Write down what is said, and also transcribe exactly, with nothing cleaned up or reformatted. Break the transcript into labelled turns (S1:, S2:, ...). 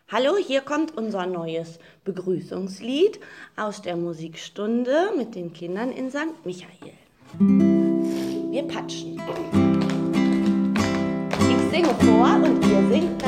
S1: Hallo, hier kommt unser neues Begrüßungslied aus der Musikstunde mit den Kindern in Sankt Michael. Wir patschen. Ich singe vor und ihr singt